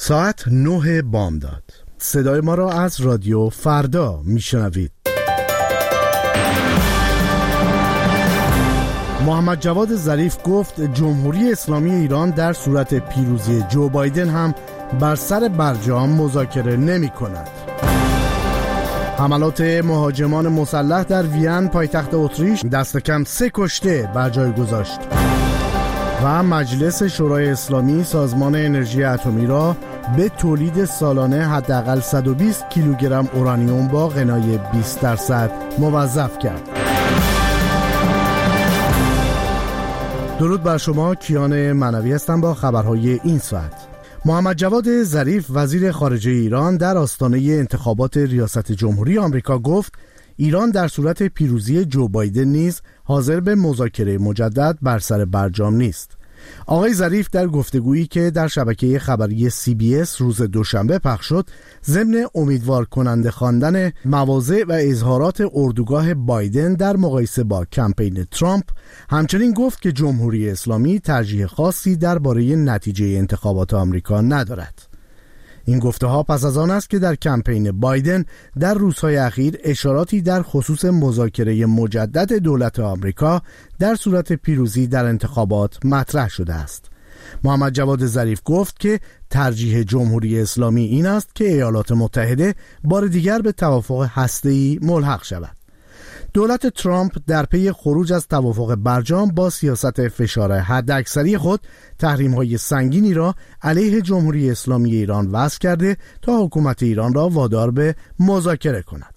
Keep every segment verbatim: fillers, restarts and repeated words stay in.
ساعت نه بامداد. صدای ما را از رادیو فردا میشنوید. محمد جواد ظریف گفت جمهوری اسلامی ایران در صورت پیروزی جو بایدن هم بر سر برجام مذاکره نمی کند. حملات مهاجمان مسلح در وین پایتخت اتریش دست کم سه کشته بر جای گذاشت. و مجلس شورای اسلامی سازمان انرژی اتمی را به تولید سالانه حداقل صد و بیست کیلوگرم اورانیوم با غنای بیست درصد موظف کرد. درود بر شما، کیان منوی هستم با خبرهای این ساعت. محمد جواد ظریف وزیر خارجه ایران در آستانه انتخابات ریاست جمهوری آمریکا گفت ایران در صورت پیروزی جو بایدن نیز حاضر به مذاکره مجدد بر سر برجام نیست. آقای ظریف در گفتگویی که در شبکه خبری سی بی اس روز دوشنبه پخش شد، ضمن امیدوار کننده خواندن مواضع و اظهارات اردوگاه بایدن در مقایسه با کمپین ترامپ، همچنین گفت که جمهوری اسلامی ترجیح خاصی درباره نتیجه انتخابات آمریکا ندارد. این گفته ها پس از آن است که در کمپین بایدن در روزهای اخیر اشاراتی در خصوص مذاکره مجدد دولت آمریکا در صورت پیروزی در انتخابات مطرح شده است. محمد جواد ظریف گفت که ترجیح جمهوری اسلامی این است که ایالات متحده بار دیگر به توافق هسته‌ای ملحق شود. دولت ترامپ در پی خروج از توافق برجام با سیاست فشار حداکثری خود تحریم‌های سنگینی را علیه جمهوری اسلامی ایران وضع کرده تا حکومت ایران را وادار به مذاکره کند.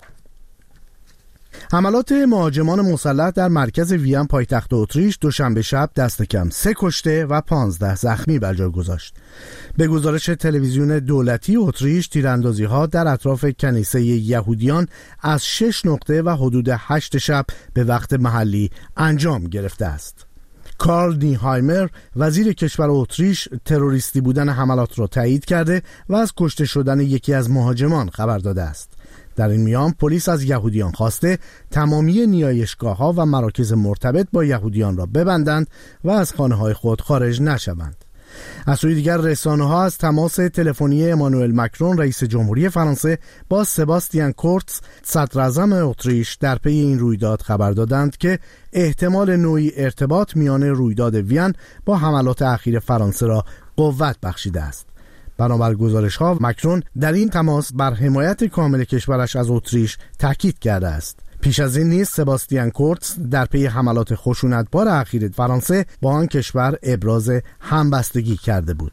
حملات مهاجمان مسلح در مرکز وین پایتخت اتریش دوشنبه شب دست کم سه کشته و پانزده زخمی بر جای گذاشت. به گزارش تلویزیون دولتی اتریش، تیراندازی‌ها در اطراف کنیسه یهودیان از شش نقطه و حدود هشت شب به وقت محلی انجام گرفته است. کارل نیهایمر وزیر کشور اتریش تروریستی بودن حملات را تایید کرده و از کشته شدن یکی از مهاجمان خبر داده است. در این میان پلیس از یهودیان خواسته تمامی نیایشگاه‌ها و مراکز مرتبط با یهودیان را ببندند و از خانه‌های خود خارج نشوند. از سوی دیگر رسانه‌ها از تماس تلفنی امانوئل مکرون رئیس جمهوری فرانسه با سباستیان کورتز صدراعظم اتریش در پی این رویداد خبر دادند که احتمال نوعی ارتباط میان رویداد وین با حملات اخیر فرانسه را قوت بخشیده است. بنابر گزارش‌ها مکرون در این تماس بر حمایت کامل کشورش از اتریش تاکید کرده است. پیش از این نیز سباستیان کورتز در پی حملات خشونتبار اخیر فرانسه با آن کشور ابراز همبستگی کرده بود.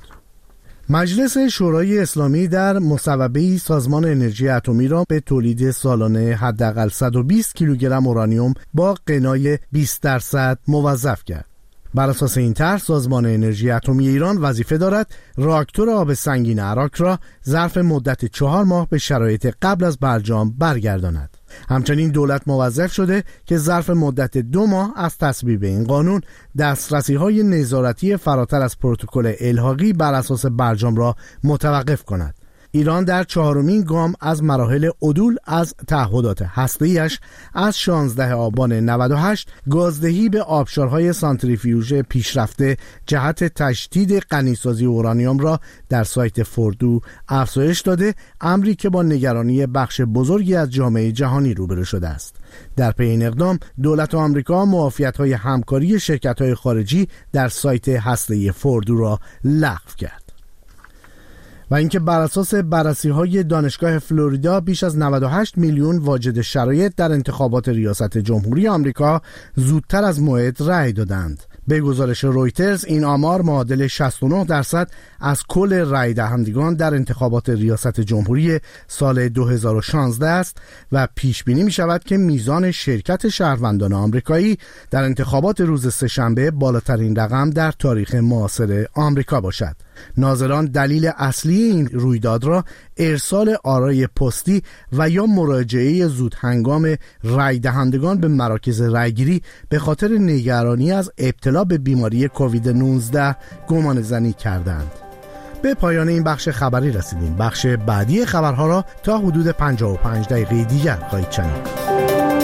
مجلس شورای اسلامی در مصوبه سازمان انرژی اتمی را به تولید سالانه حداقل صد و بیست کیلوگرم اورانیوم با غنای بیست درصد موظف کرد. بر اساس این طرح سازمان انرژی اتمی ایران وظیفه دارد راکتور آب سنگین عراق را ظرف مدت چهار ماه به شرایط قبل از برجام برگرداند. همچنین دولت موظف شده که ظرف مدت دو ماه از تصویب این قانون دسترسی‌های نظارتی فراتر از پروتکل الحاقی بر اساس برجام را متوقف کند. ایران در چهارمین گام از مراحل عدول از تعهدات هسته‌ایش از شانزدهم آبان نود و هشت گازدهی به آبشارهای سانتریفیوژ پیشرفته جهت تجدید غنیسازی اورانیوم را در سایت فوردو افزایش داده، امری که با نگرانی بخش بزرگی از جامعه جهانی روبرو شده است. در پی این اقدام دولت آمریکا معافیت‌های همکاری شرکت‌های خارجی در سایت هسته‌ای فوردو را لغو کرد. و اینکه بر اساس بررسی‌های دانشگاه فلوریدا بیش از نود و هشت میلیون واجد شرایط در انتخابات ریاست جمهوری آمریکا زودتر از موعد رأی دادند. به گزارش رویترز این آمار معادل شصت و نه درصد از کل رأی دهندگان در انتخابات ریاست جمهوری سال دو هزار و شانزده است و پیش بینی می شود که میزان شرکت شهروندان آمریکایی در انتخابات روز سه‌شنبه بالاترین رقم در تاریخ معاصر آمریکا باشد. ناظران دلیل اصلی این رویداد را ارسال آرای پستی و یا مراجعه زود هنگام رای دهندگان به مراکز رایگیری به خاطر نگرانی از ابتلا به بیماری کووید نوزده گمان زنی کردند. به پایان این بخش خبری رسیدیم. بخش بعدی خبرها را تا حدود پنجاه و پنج دقیقه دیگر خواهید شنید.